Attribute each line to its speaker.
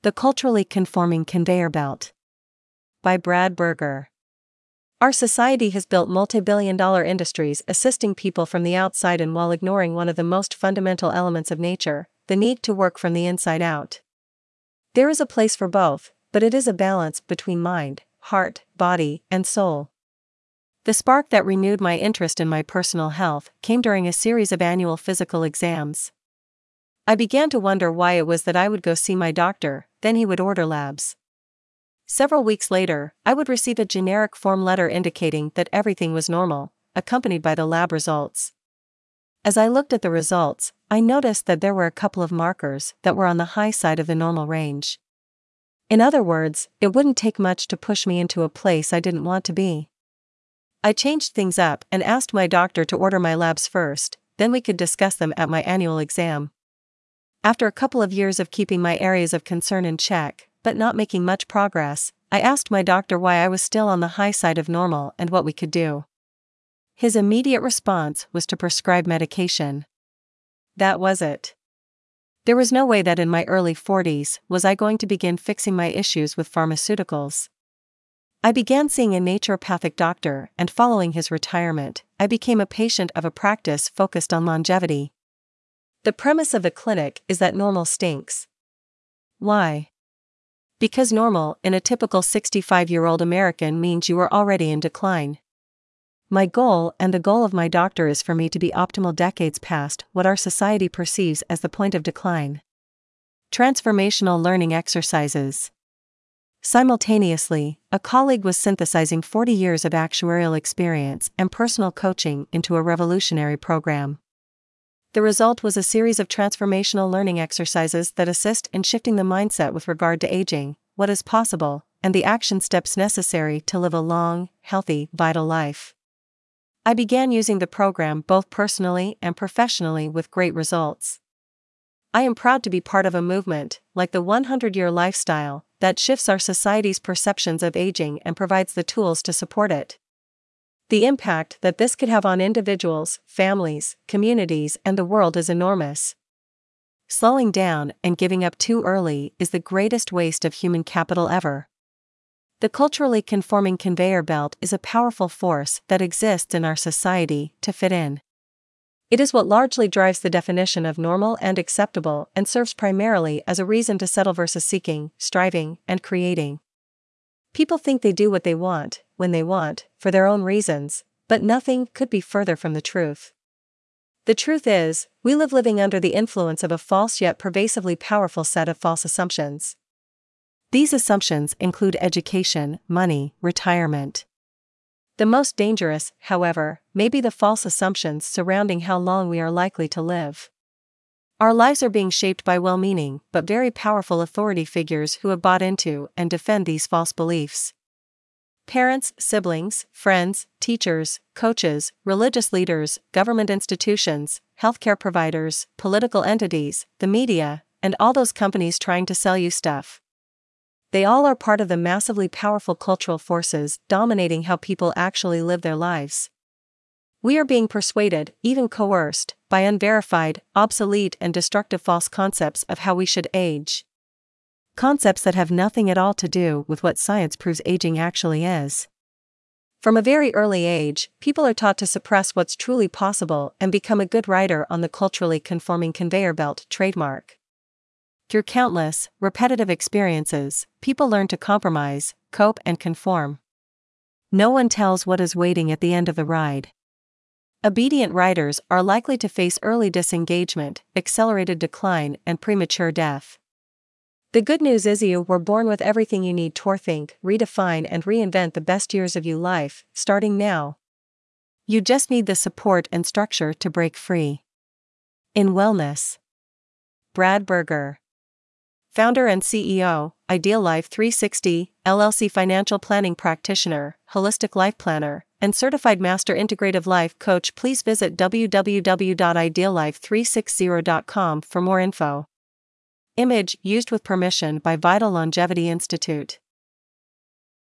Speaker 1: The Culturally Conforming Conveyor Belt. By Brad Berger. Our society has built multi-billion-dollar industries assisting people from the outside in while ignoring one of the most fundamental elements of nature, the need to work from the inside out. There is a place for both, but it is a balance between mind, heart, body, and soul. The spark that renewed my interest in my personal health came during a series of annual physical exams. I began to wonder why it was that I would go see my doctor, then he would order labs. Several weeks later, I would receive a generic form letter indicating that everything was normal, accompanied by the lab results. As I looked at the results, I noticed that there were a couple of markers that were on the high side of the normal range. In other words, it wouldn't take much to push me into a place I didn't want to be. I changed things up and asked my doctor to order my labs first, then we could discuss them at my annual exam. After a couple of years of keeping my areas of concern in check, but not making much progress, I asked my doctor why I was still on the high side of normal and what we could do. His immediate response was to prescribe medication. That was it. There was no way that in my early 40s was I going to begin fixing my issues with pharmaceuticals. I began seeing a naturopathic doctor, and following his retirement, I became a patient of a practice focused on longevity. The premise of the clinic is that normal stinks. Why? Because normal in a typical 65-year-old American means you are already in decline. My goal and the goal of my doctor is for me to be optimal decades past what our society perceives as the point of decline. Transformational learning exercises. Simultaneously, a colleague was synthesizing 40 years of actuarial experience and personal coaching into a revolutionary program. The result was a series of transformational learning exercises that assist in shifting the mindset with regard to aging, what is possible, and the action steps necessary to live a long, healthy, vital life. I began using the program both personally and professionally with great results. I am proud to be part of a movement, like the 100-year lifestyle, that shifts our society's perceptions of aging and provides the tools to support it. The impact that this could have on individuals, families, communities, and the world is enormous. Slowing down and giving up too early is the greatest waste of human capital ever. The culturally conforming conveyor belt is a powerful force that exists in our society to fit in. It is what largely drives the definition of normal and acceptable and serves primarily as a reason to settle versus seeking, striving, and creating. People think they do what they want, when they want, for their own reasons, but nothing could be further from the truth. The truth is, we live living under the influence of a false yet pervasively powerful set of false assumptions. These assumptions include education, money, retirement. The most dangerous, however, may be the false assumptions surrounding how long we are likely to live. Our lives are being shaped by well-meaning but very powerful authority figures who have bought into and defend these false beliefs. Parents, siblings, friends, teachers, coaches, religious leaders, government institutions, healthcare providers, political entities, the media, and all those companies trying to sell you stuff. They all are part of the massively powerful cultural forces dominating how people actually live their lives. We are being persuaded, even coerced, by unverified, obsolete and destructive false concepts of how we should age. Concepts that have nothing at all to do with what science proves aging actually is. From a very early age, people are taught to suppress what's truly possible and become a good rider on the culturally conforming conveyor belt trademark. Through countless, repetitive experiences, people learn to compromise, cope and conform. No one tells what is waiting at the end of the ride. Obedient riders are likely to face early disengagement, accelerated decline, and premature death. The good news is you were born with everything you need to think, redefine, and reinvent the best years of your life, starting now. You just need the support and structure to break free. In Wellness. Brad Berger. Founder and CEO, Ideal Life 360, LLC financial planning practitioner, holistic life planner, and certified master integrative life coach. Please visit www.ideallife360.com for more info. Image used with permission by Vital Longevity Institute.